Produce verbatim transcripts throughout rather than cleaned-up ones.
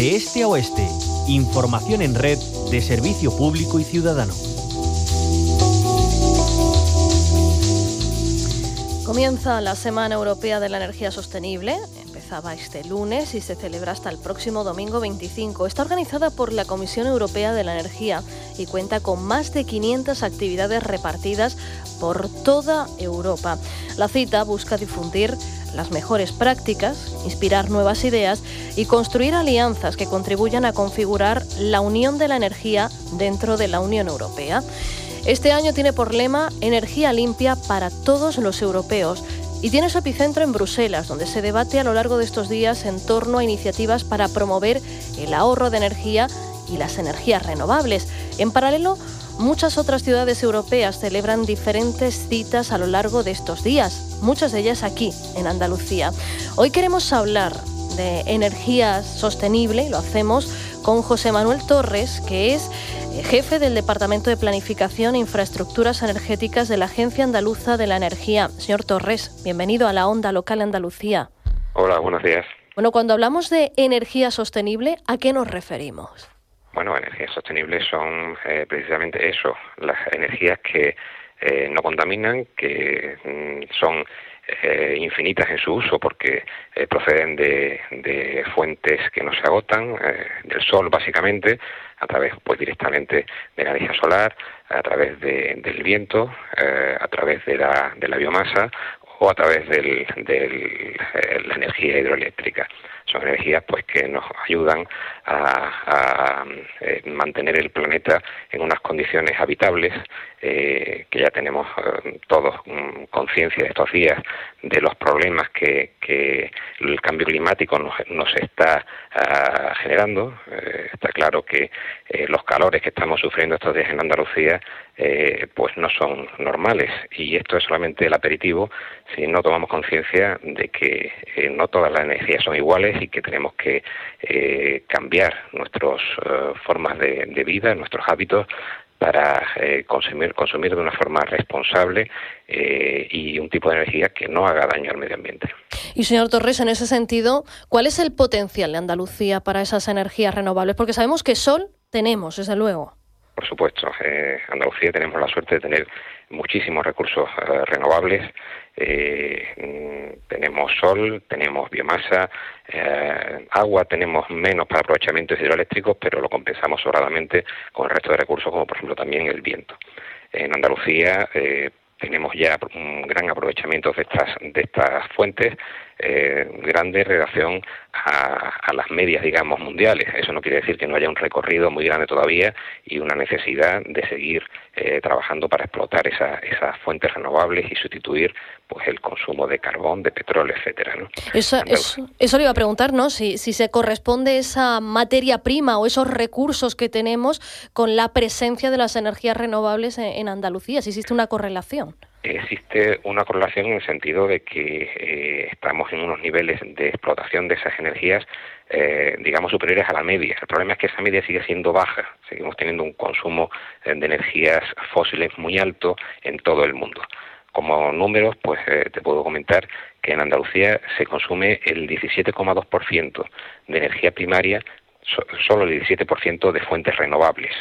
de este a oeste. Información en red de servicio público y ciudadano. Comienza la Semana Europea de la Energía Sostenible. Empezaba este lunes y se celebra hasta el próximo domingo veinticinco. Está organizada por la Comisión Europea de la Energía y cuenta con más de quinientas actividades repartidas por toda Europa. La cita busca difundir las mejores prácticas, inspirar nuevas ideas y construir alianzas que contribuyan a configurar la unión de la energía dentro de la Unión Europea. Este año tiene por lema Energía limpia para todos los europeos y tiene su epicentro en Bruselas, donde se debate a lo largo de estos días en torno a iniciativas para promover el ahorro de energía y las energías renovables. En paralelo, muchas otras ciudades europeas celebran diferentes citas a lo largo de estos días, muchas de ellas aquí, en Andalucía. Hoy queremos hablar de energía sostenible y lo hacemos con José Manuel Torres, que es jefe del Departamento de Planificación e Infraestructuras Energéticas de la Agencia Andaluza de la Energía. Señor Torres, bienvenido a la Onda Local Andalucía. Hola, buenos días. Bueno, cuando hablamos de energía sostenible, ¿a qué nos referimos? Bueno, energías sostenibles son eh, precisamente eso, las energías que eh, no contaminan, que mm, son eh, infinitas en su uso porque eh, proceden de, de fuentes que no se agotan, eh, del sol básicamente, a través pues directamente de la energía solar, a través de, del viento, eh, a través de la, de la biomasa o a través de del, eh, la energía hidroeléctrica. Son energías pues que nos ayudan a, a eh, mantener el planeta en unas condiciones habitables, eh, que ya tenemos eh, todos um, conciencia de estos días de los problemas que, que el cambio climático nos, nos está uh, generando. Eh, está claro que eh, los calores que estamos sufriendo estos días en Andalucía eh, pues no son normales, y esto es solamente el aperitivo si no tomamos conciencia de que eh, no todas las energías son iguales y que tenemos que eh, cambiar nuestras uh, formas de, de vida, nuestros hábitos, para eh, consumir, consumir de una forma responsable eh, y un tipo de energía que no haga daño al medio ambiente. Y señor Torres, en ese sentido, ¿cuál es el potencial de Andalucía para esas energías renovables? Porque sabemos que sol tenemos, desde luego. Por supuesto, eh, Andalucía tenemos la suerte de tener muchísimos recursos eh, renovables. Eh, tenemos sol, tenemos biomasa, eh, agua tenemos menos para aprovechamientos hidroeléctricos, pero lo compensamos sobradamente con el resto de recursos, como por ejemplo también el viento. En Andalucía eh, tenemos ya un gran aprovechamiento de estas de estas fuentes, eh, grande en relación a, a las medias, digamos, mundiales. Eso no quiere decir que no haya un recorrido muy grande todavía y una necesidad de seguir eh, trabajando para explotar esa, esas fuentes renovables y sustituir pues el consumo de carbón, de petróleo, etcétera, ¿no? Eso, eso, eso le iba a preguntar, ¿no? Si, si se corresponde esa materia prima o esos recursos que tenemos con la presencia de las energías renovables en, en Andalucía, si existe una correlación. Existe una correlación en el sentido de que eh, estamos en unos niveles de explotación de esas energías, eh, digamos, superiores a la media. El problema es que esa media sigue siendo baja. Seguimos teniendo un consumo eh, de energías fósiles muy alto en todo el mundo. Como números, pues eh, te puedo comentar que en Andalucía se consume el diecisiete coma dos por ciento de energía primaria, so, solo el diecisiete por ciento de fuentes renovables.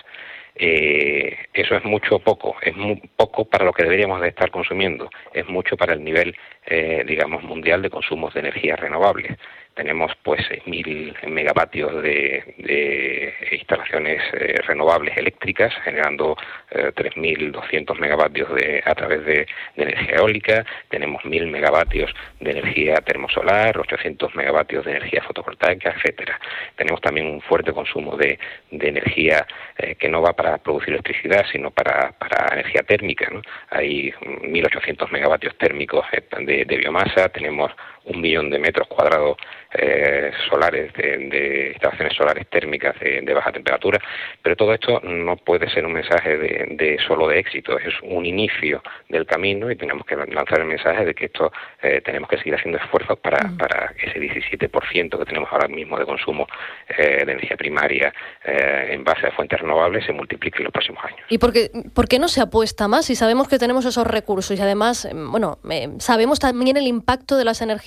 Eh, eso es mucho o poco, es muy poco para lo que deberíamos de estar consumiendo, es mucho para el nivel, eh, digamos, mundial de consumos de energías renovables. Tenemos pues seis mil megavatios de, de instalaciones eh, renovables eléctricas, generando eh, tres mil doscientos megavatios de, a través de, de energía eólica. Tenemos mil megavatios de energía termosolar, ochocientos megavatios de energía fotovoltaica, etcétera. Tenemos también un fuerte consumo de, de energía eh, que no va para producir electricidad, sino para, para energía térmica, ¿no? Hay mil ochocientos megavatios térmicos de, de biomasa. Tenemos un millón de metros cuadrados eh, solares, de, de instalaciones solares térmicas de, de baja temperatura, pero todo esto no puede ser un mensaje de, de solo de éxito, es un inicio del camino y tenemos que lanzar el mensaje de que esto eh, tenemos que seguir haciendo esfuerzos para, mm. para ese diecisiete por ciento que tenemos ahora mismo de consumo eh, de energía primaria eh, en base a fuentes renovables se multiplique en los próximos años. ¿Y por qué, por qué no se apuesta más si sabemos que tenemos esos recursos y además, bueno, eh, sabemos también el impacto de las energías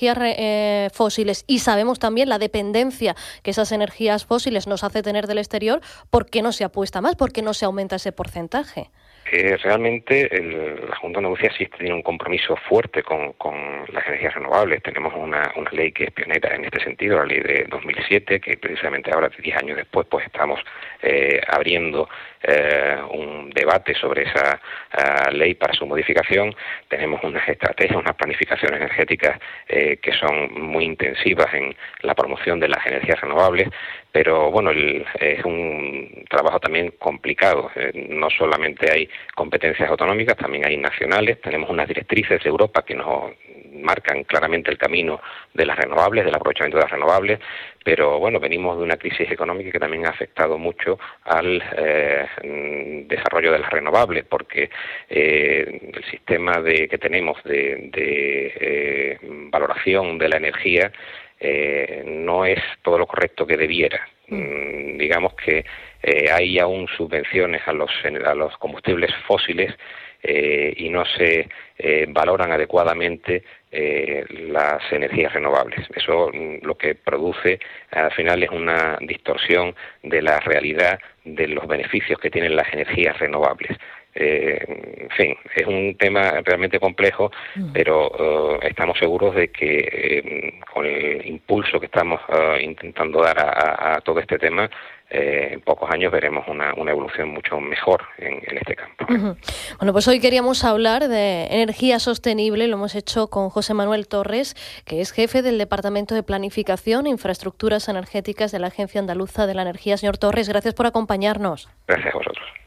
energías eh, fósiles y sabemos también la dependencia que esas energías fósiles nos hace tener del exterior, ¿por qué no se apuesta más? ¿Por qué no se aumenta ese porcentaje? Eh, realmente el, la Junta de Andalucía sí tiene un compromiso fuerte con, con las energías renovables. Tenemos una, una ley que es pionera en este sentido, la ley de dos mil siete, que precisamente ahora, diez años después, pues estamos eh, abriendo eh, un debate sobre esa uh, ley para su modificación. Tenemos unas estrategias, unas planificaciones energéticas eh, que son muy intensivas en la promoción de las energías renovables, pero bueno, el, es un trabajo también complicado. Eh, no solamente hay competencias autonómicas, también hay nacionales. Tenemos unas directrices de Europa que nos marcan claramente el camino de las renovables, del aprovechamiento de las renovables, pero bueno, venimos de una crisis económica que también ha afectado mucho al eh, desarrollo de las renovables, porque eh, el sistema de, que tenemos de, de eh, valoración de la energía eh, no es todo lo correcto que debiera. Mm, digamos que eh, hay aún subvenciones a los, a los combustibles fósiles eh, y no se eh, valoran adecuadamente eh, las energías renovables. Eso mm, lo que produce al final es una distorsión de la realidad de los beneficios que tienen las energías renovables. Eh, en fin, es un tema realmente complejo, pero uh, estamos seguros de que eh, con el impulso que estamos uh, intentando dar a, a, a todo este tema, eh, en pocos años veremos una, una evolución mucho mejor en, en este campo. Uh-huh. Bueno, pues hoy queríamos hablar de energía sostenible, lo hemos hecho con José Manuel Torres, que es jefe del Departamento de Planificación e Infraestructuras Energéticas de la Agencia Andaluza de la Energía. Señor Torres, gracias por acompañarnos. Gracias a vosotros.